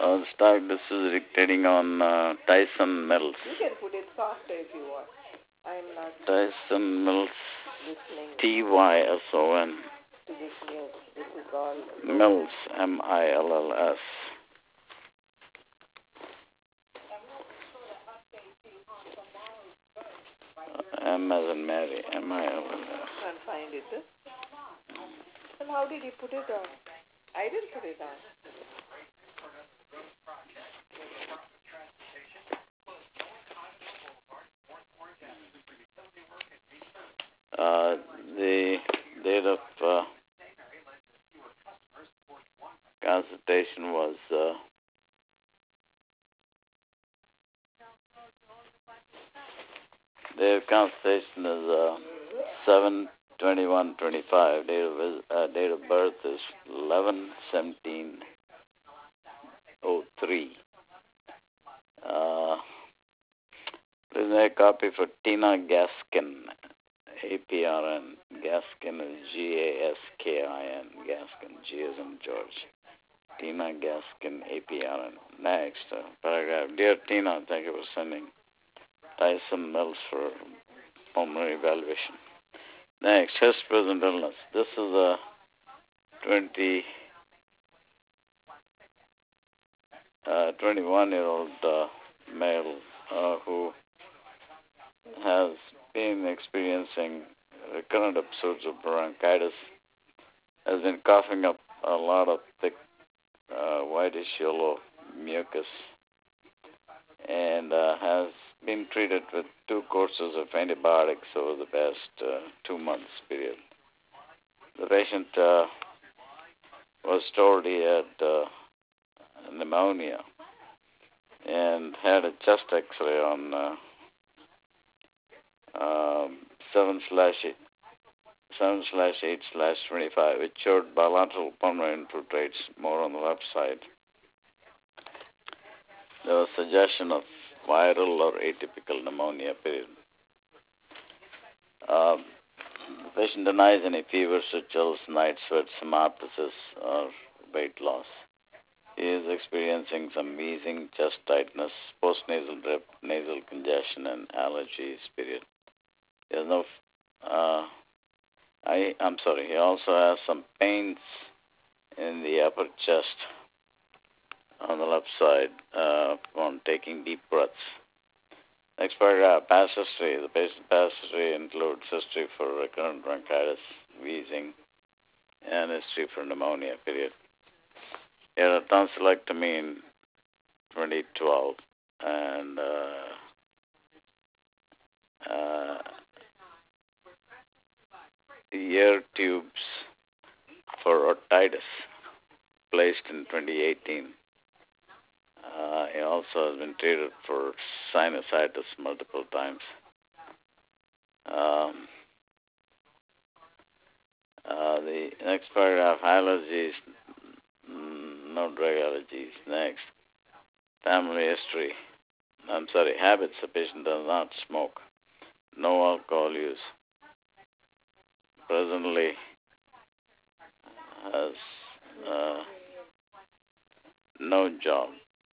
This is dictating on Tyson Mills. You can put it softer if you want. I'm not Tyson Mills, listening Tyson. to this news. This is all Mills, Mills. M as in Mary, Mills. Can't find it. And how did he put it on? I didn't put it on. The date of consultation was the consultation is 7/21/25. Date of birth is 11/17/03. Please make a copy for Tina Gaskin, APRN. Gaskin is Gaskin. Gaskin, G as in George. Tina Gaskin, APRN. Next, paragraph. Dear Tina, thank you for sending Tyson Mills for pulmonary evaluation. Next, his present illness. This is a 21-year-old male who has been experiencing recurrent episodes of bronchitis, has been coughing up a lot of thick whitish yellow mucus, and has been treated with 2 courses of antibiotics over the past 2 months period. The patient was told he had pneumonia and had a chest X-ray on 7/8/25, which showed bilateral pulmonary infiltrates more on the left side. There was suggestion of viral or atypical pneumonia period. The patient denies any fevers, chills, night sweats, hemoptysis, or weight loss. He is experiencing some wheezing, chest tightness, postnasal drip, nasal congestion, and allergies period. He has no. He also has some pains in the upper chest on the left side on taking deep breaths. Next paragraph, past history. The patient's past history includes history for recurrent bronchitis, wheezing, and history for pneumonia period. He had a tonsillectomy in 2012 and ear tubes for otitis placed in 2018. He also has been treated for sinusitis multiple times. The next paragraph, allergies, no drug allergies. Next, family history. Habits. The patient does not smoke. No alcohol use. Presently has no job.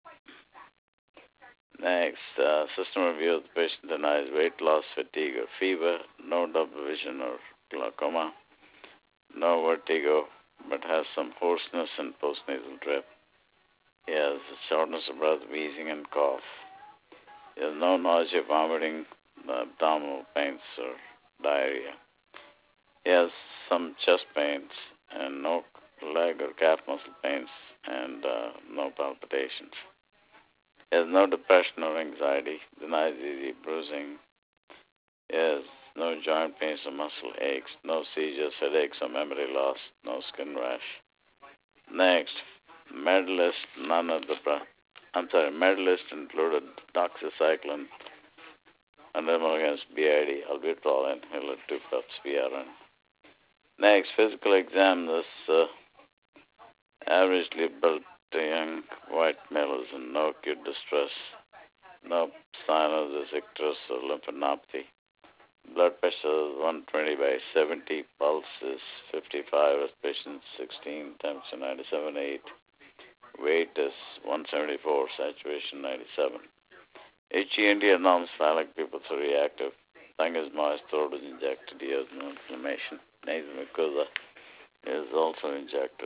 Next, system review. The patient denies weight loss, fatigue, or fever. No double vision or glaucoma. No vertigo, but has some hoarseness and postnasal drip. He has shortness of breath, wheezing, and cough. He has no nausea, vomiting, abdominal pains, or diarrhea. He has some chest pains and no leg or calf muscle pains and no palpitations. He has no depression or anxiety, denies easy bruising. He has no joint pains or muscle aches, no seizures, headaches, or memory loss, no skin rash. Next, medalist, medalist included doxycycline, 100 milligrams BID, albuterol, inhaler, 2 cups PRN. Next, physical exam. This averagely built young white male is in no acute distress, no sign of this icterus or lymphadenopathy. Blood pressure is 120/70, pulse is 55, respiration 16, temperature 97.8, weight weight is 174, saturation 97. HEND norms phallic people are reactive. Tongue is moist, throat is injected, ears no inflammation. Nasal mucosa is also injected.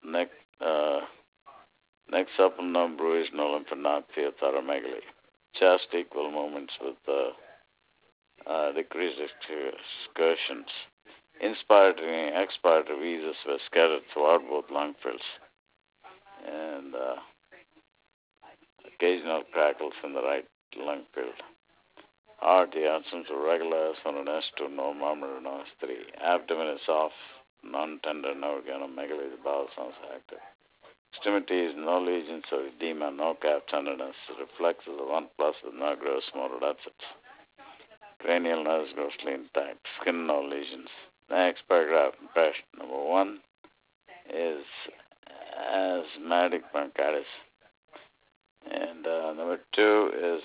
Neck supple, no bruise, no lymphadenopathy, thoramegaly. Chest equal movements with decreased excursions. Inspiratory and expiratory visas were scattered throughout both lung fields. And occasional crackles in the right lung field. Heart, the outcomes were regular, S1 and S2, no murmur, no S3. Abdomen is soft, non-tender, no organomegaly, the bowel sounds active. Extremities, no lesions or edema, no calf tenderness, reflexes of 1+ with no gross motor deficits. Cranial nerves grossly intact, skin no lesions. Next paragraph, impression. Number 1 is asthmatic bronchitis. And number 2 is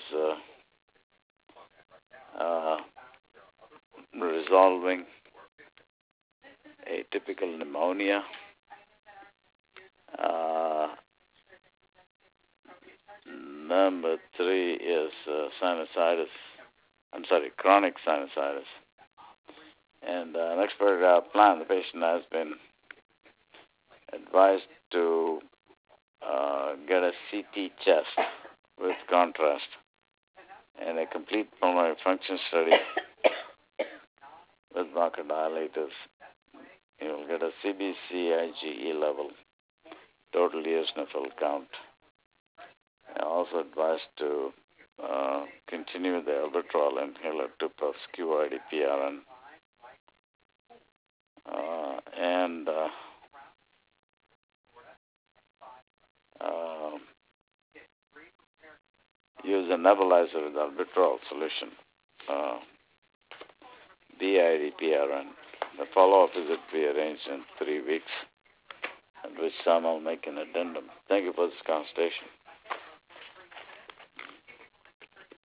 resolving atypical pneumonia. Number 3 is chronic sinusitis. And next paragraph, plan. The patient has been advised to get a CT chest with contrast and a complete pulmonary function study with bronchodilators. You will get a CBC IgE level, total eosinophil count. And also advised to continue the albuterol inhaler to puff QIDPRN. And use a nebulizer with albuterol solution, BIDPRN. The follow-up visit will be arranged in 3 weeks, at which time I'll make an addendum. Thank you for this consultation.